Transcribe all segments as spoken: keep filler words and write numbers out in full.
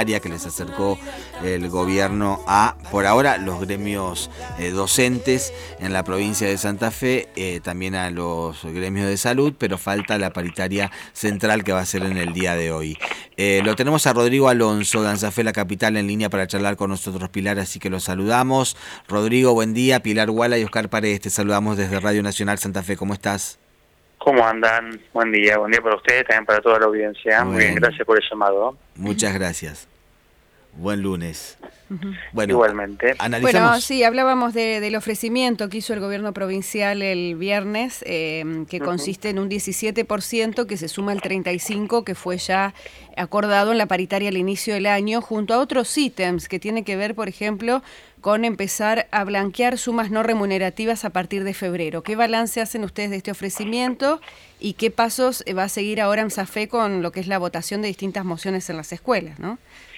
paritaria que les acercó el gobierno a, por ahora, los gremios eh, docentes en la provincia de Santa Fe, eh, también a los gremios de salud, pero falta la paritaria central que va a ser en el día de hoy. Eh, lo tenemos a Rodrigo Alonso de ANSAFE La Capital en línea para charlar con nosotros, Pilar, así que los saludamos. Rodrigo, buen día. Pilar Guala y Oscar Paredes, te saludamos desde Radio Nacional Santa Fe. ¿Cómo estás? ¿Cómo andan? Buen día, buen día para ustedes, también para toda la audiencia. Muy, Muy bien, gracias por el llamado. Muchas gracias. Buen lunes. Uh-huh. Bueno, igualmente. Analizamos. Bueno, sí, hablábamos de, del ofrecimiento que hizo el gobierno provincial el viernes, eh, que uh-huh. consiste en un diecisiete por ciento que se suma al treinta y cinco por ciento que fue ya acordado en la paritaria al inicio del año, junto a otros ítems que tienen que ver, por ejemplo, con empezar a blanquear sumas no remunerativas a partir de febrero. ¿Qué balance hacen ustedes de este ofrecimiento y qué pasos va a seguir ahora ANSAFE con lo que es la votación de distintas mociones en las escuelas, ¿no?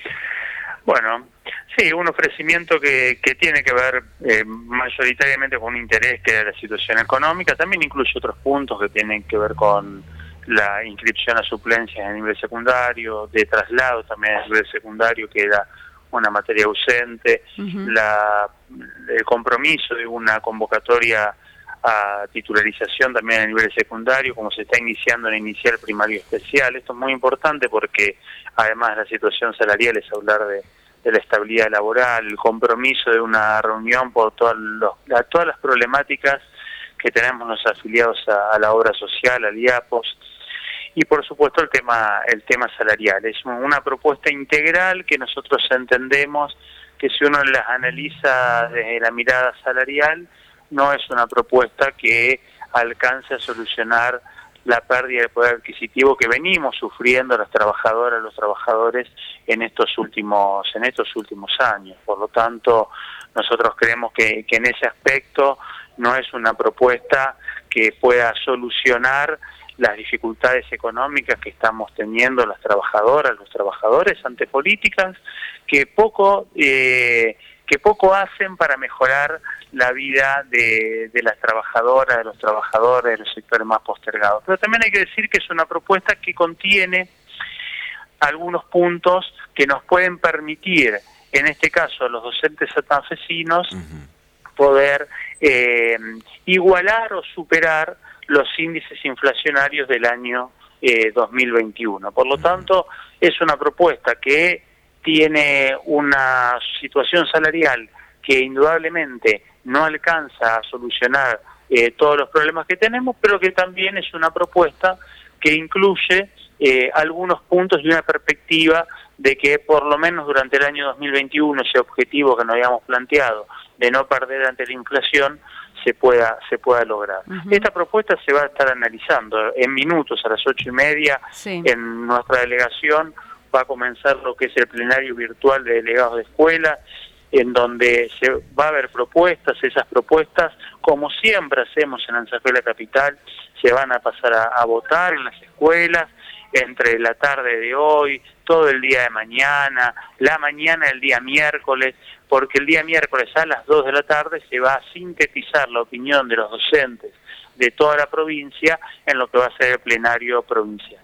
Bueno, sí, un ofrecimiento que, que tiene que ver eh, mayoritariamente con un interés que es la situación económica, también incluye otros puntos que tienen que ver con la inscripción a suplencias a nivel secundario, de traslado también a nivel secundario, que era una materia ausente, uh-huh. la, el compromiso de una convocatoria a titularización también a nivel secundario, como se está iniciando en inicial primario especial. Esto es muy importante porque además de la situación salarial es hablar de, de la estabilidad laboral, el compromiso de una reunión por todas, los, la, todas las problemáticas que tenemos los afiliados a, a la obra social, al I A P O S, y por supuesto el tema, el tema salarial. Es una propuesta integral que nosotros entendemos que si uno las analiza desde la mirada salarial, no es una propuesta que alcance a solucionar la pérdida de poder adquisitivo que venimos sufriendo las trabajadoras, los trabajadores en estos últimos en estos últimos años. Por lo tanto, nosotros creemos que, que en ese aspecto no es una propuesta que pueda solucionar las dificultades económicas que estamos teniendo las trabajadoras, los trabajadores ante políticas que poco eh, que poco hacen para mejorar la vida de, de las trabajadoras, de los trabajadores, de los sectores más postergados. Pero también hay que decir que es una propuesta que contiene algunos puntos que nos pueden permitir, en este caso a los docentes santafesinos, uh-huh. poder eh, igualar o superar los índices inflacionarios del año eh, dos mil veintiuno. Por lo tanto, es una propuesta que tiene una situación salarial que indudablemente no alcanza a solucionar eh, todos los problemas que tenemos, pero que también es una propuesta que incluye eh, algunos puntos y una perspectiva de que por lo menos durante el año dos mil veintiuno ese objetivo que nos habíamos planteado de no perder ante la inflación se pueda se pueda lograr. Uh-huh. Esta propuesta se va a estar analizando en minutos a las ocho y media sí. en nuestra delegación. Va a comenzar lo que es el plenario virtual de delegados de escuela, en donde se va a haber propuestas. Esas propuestas, como siempre hacemos en ANSAFE La Capital, se van a pasar a, a votar en las escuelas entre la tarde de hoy, todo el día de mañana, la mañana del día miércoles, porque el día miércoles a las dos de la tarde se va a sintetizar la opinión de los docentes de toda la provincia en lo que va a ser el plenario provincial.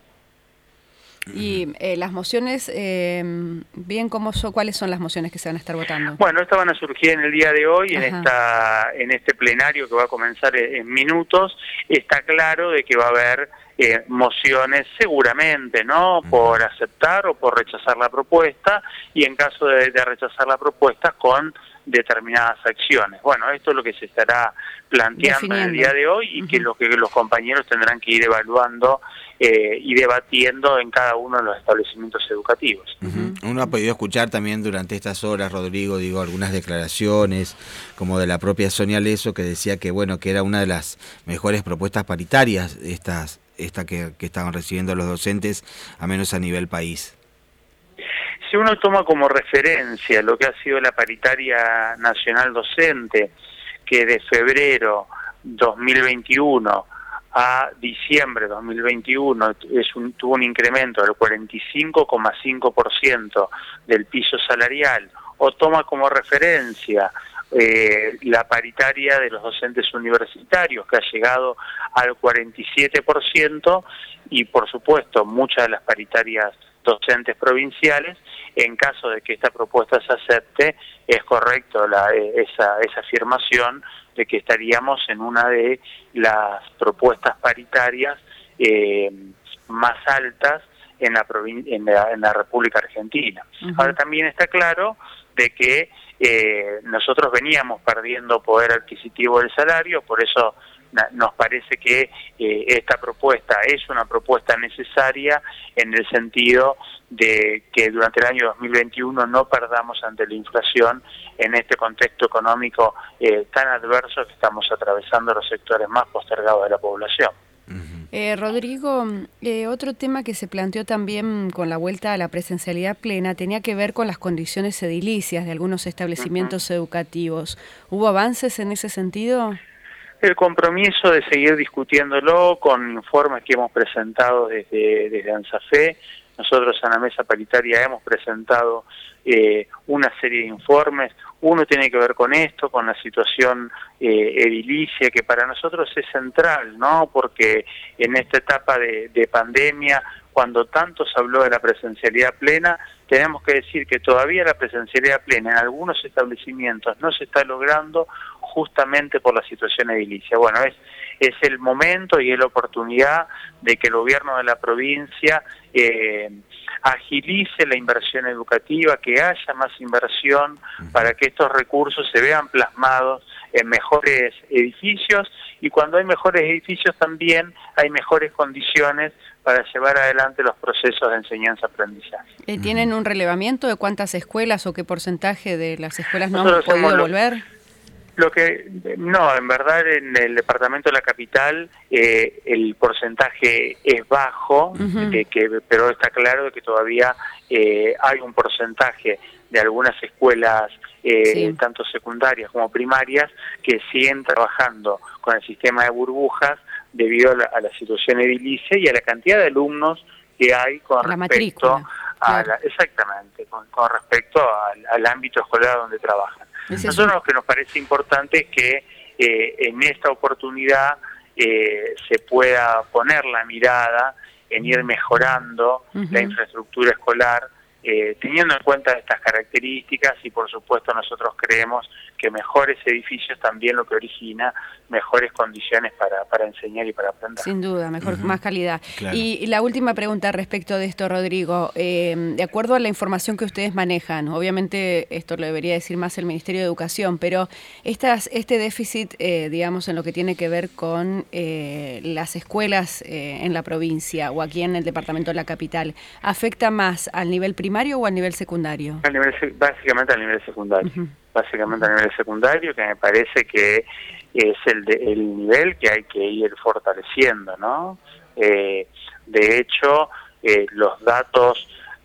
Y eh, las mociones, eh, bien, ¿cómo son, ¿cuáles son las mociones que se van a estar votando? Bueno, estas van a surgir en el día de hoy, en esta en este plenario que va a comenzar en, en minutos. Está claro de que va a haber eh, mociones seguramente, ¿no?, por aceptar o por rechazar la propuesta, y en caso de, de rechazar la propuesta, con determinadas acciones. Bueno, esto es lo que se estará planteando Definiendo. en el día de hoy y uh-huh. que lo que los compañeros tendrán que ir evaluando eh, y debatiendo en cada uno de los establecimientos educativos. Uh-huh. Uno ha podido escuchar también durante estas horas, Rodrigo, digo, algunas declaraciones, como de la propia Sonia Leso, que decía que bueno, que era una de las mejores propuestas paritarias estas esta que, que estaban recibiendo los docentes, a menos a nivel país. Si uno toma como referencia lo que ha sido la paritaria nacional docente, que de febrero dos mil veintiuno a diciembre dos mil veintiuno es un, tuvo un incremento del cuarenta y cinco coma cinco por ciento del piso salarial, o toma como referencia eh, la paritaria de los docentes universitarios, que ha llegado al cuarenta y siete por ciento, y por supuesto muchas de las paritarias docentes provinciales. En caso de que esta propuesta se acepte, es correcto la, esa, esa afirmación de que estaríamos en una de las propuestas paritarias eh, más altas en la, en la, en la República Argentina. Uh-huh. Ahora también está claro de que eh, nosotros veníamos perdiendo poder adquisitivo del salario, por eso nos parece que eh, esta propuesta es una propuesta necesaria en el sentido de que durante el año dos mil veintiuno no perdamos ante la inflación en este contexto económico eh, tan adverso que estamos atravesando los sectores más postergados de la población. Eh, Rodrigo, eh, otro tema que se planteó también con la vuelta a la presencialidad plena tenía que ver con las condiciones edilicias de algunos establecimientos uh-huh. educativos. ¿Hubo avances en ese sentido? El compromiso de seguir discutiéndolo con informes que hemos presentado desde, desde ANSAFE. Nosotros en la mesa paritaria hemos presentado eh, una serie de informes. Uno tiene que ver con esto, con la situación eh, edilicia, que para nosotros es central, ¿no? Porque en esta etapa de, de pandemia, cuando tanto se habló de la presencialidad plena, tenemos que decir que todavía la presencialidad plena en algunos establecimientos no se está logrando justamente por la situación edilicia. Bueno, es, es el momento y es la oportunidad de que el gobierno de la provincia eh, agilice la inversión educativa, que haya más inversión para que estos recursos se vean plasmados en mejores edificios, y cuando hay mejores edificios también hay mejores condiciones para llevar adelante los procesos de enseñanza-aprendizaje. ¿Tienen un relevamiento de cuántas escuelas o qué porcentaje de las escuelas no han podido lo, volver? Lo que no, en verdad en el departamento de la capital eh, el porcentaje es bajo, uh-huh. de que, pero está claro que todavía eh, hay un porcentaje de algunas escuelas, eh, sí. tanto secundarias como primarias, que siguen trabajando con el sistema de burbujas debido a la, a la situación edilicia y a la cantidad de alumnos que hay con la respecto matrícula, a claro. la, exactamente, con, con respecto al, al ámbito escolar donde trabajan. Es Nosotros lo que nos parece importante es que eh, en esta oportunidad eh, se pueda poner la mirada en ir mejorando uh-huh. la infraestructura escolar, eh, teniendo en cuenta estas características, y por supuesto nosotros creemos que mejores edificios también lo que origina mejores condiciones para, para enseñar y para aprender. Sin duda, mejor, uh-huh. más calidad. Claro. Y, y la última pregunta respecto de esto, Rodrigo. Eh, de acuerdo a la información que ustedes manejan, obviamente esto lo debería decir más el Ministerio de Educación, pero estas, este déficit, eh, digamos, en lo que tiene que ver con eh, las escuelas eh, en la provincia o aquí en el departamento de la capital, ¿afecta más al nivel primario o al nivel secundario? Al nivel, básicamente al nivel secundario. Uh-huh. Básicamente a nivel secundario, que me parece que es el, de, el nivel que hay que ir fortaleciendo, ¿no? Eh, de hecho, eh, los datos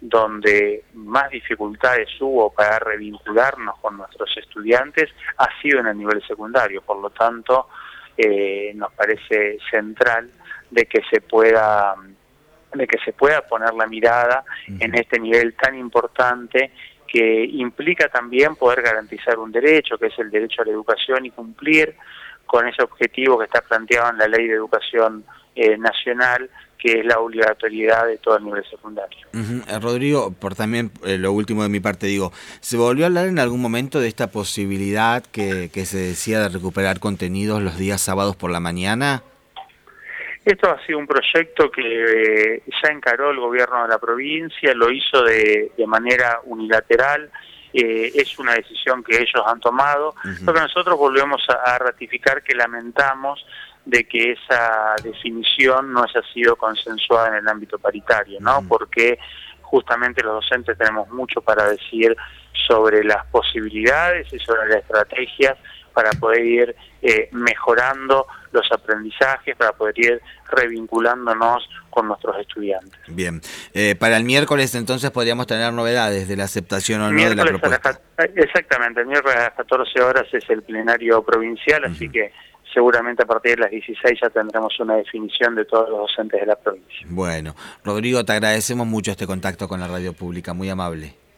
donde más dificultades hubo para revincularnos con nuestros estudiantes ha sido en el nivel secundario, por lo tanto, eh, nos parece central de que se pueda de que se pueda poner la mirada uh-huh. en este nivel tan importante, que implica también poder garantizar un derecho, que es el derecho a la educación, y cumplir con ese objetivo que está planteado en la Ley de Educación eh, Nacional, que es la obligatoriedad de todo el nivel secundario. Uh-huh. Eh, Rodrigo, por también eh, lo último de mi parte, digo, ¿se volvió a hablar en algún momento de esta posibilidad que, que se decía de recuperar contenidos los días sábados por la mañana? Esto ha sido un proyecto que eh, ya encaró el gobierno de la provincia, lo hizo de, de manera unilateral, eh, es una decisión que ellos han tomado, uh-huh. pero nosotros volvemos a, a ratificar que lamentamos de que esa definición no haya sido consensuada en el ámbito paritario, ¿no? Uh-huh. Porque justamente los docentes tenemos mucho para decir sobre las posibilidades y sobre las estrategias para poder ir eh, mejorando los aprendizajes, para poder ir revinculándonos con nuestros estudiantes. Bien, eh, para el miércoles entonces podríamos tener novedades de la aceptación o no de la propuesta. La, exactamente, el miércoles a las catorce horas es el plenario provincial, uh-huh. así que seguramente a partir de las dieciséis ya tendremos una definición de todos los docentes de la provincia. Bueno, Rodrigo, te agradecemos mucho este contacto con la radio pública, muy amable.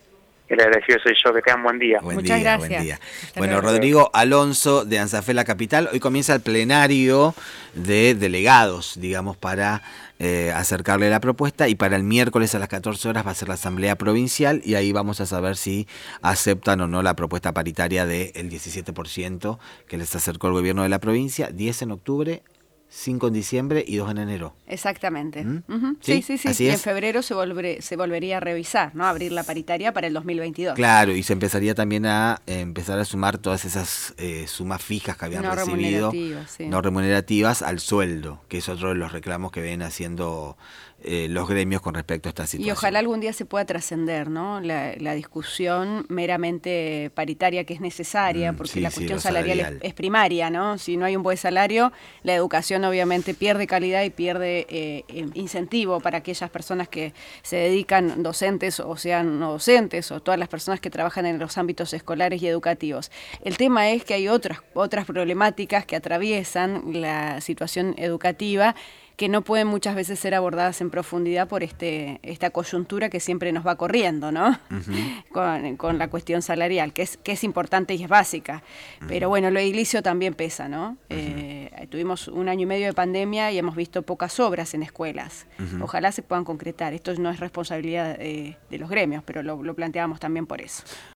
El agradecido soy yo, que tengan buen día. Buen Muchas día, gracias. buen día. Hasta Bueno, luego. Rodrigo Alonso de ANSAFE La Capital, hoy comienza el plenario de delegados, digamos, para eh, acercarle la propuesta, y para el miércoles a las catorce horas va a ser la asamblea provincial y ahí vamos a saber si aceptan o no la propuesta paritaria del diecisiete por ciento que les acercó el gobierno de la provincia, diez en octubre, cinco en diciembre y dos en enero. Exactamente. ¿Mm? Ujú. ¿Sí? Sí, sí, sí. Así Y es. en febrero se, volver, se volvería a revisar, ¿no? Abrir la paritaria para el dos mil veintidós. Claro, y se empezaría también a eh, empezar a sumar todas esas eh, sumas fijas que habían No recibido, remunerativas, sí. no remunerativas, al sueldo, que es otro de los reclamos que vienen haciendo eh, los gremios con respecto a esta situación. Y ojalá algún día se pueda trascender, ¿no? La, la discusión meramente paritaria que es necesaria, Mm, porque sí, la sí, cuestión lo salarial, salarial. Es, es primaria, ¿no? Si no hay un buen salario, la educación obviamente pierde calidad y pierde eh, eh, incentivo para aquellas personas que se dedican, docentes o sean no docentes, o todas las personas que trabajan en los ámbitos escolares y educativos. El tema es que hay otras, otras problemáticas que atraviesan la situación educativa, que no pueden muchas veces ser abordadas en profundidad por este esta coyuntura que siempre nos va corriendo, ¿no? Uh-huh. con, con la cuestión salarial, que es que es importante y es básica. Uh-huh. Pero bueno, lo edilicio también pesa, ¿no? Uh-huh. Eh, tuvimos un año y medio de pandemia y hemos visto pocas obras en escuelas. Uh-huh. Ojalá se puedan concretar. Esto no es responsabilidad eh, de los gremios, pero lo, lo planteamos también por eso.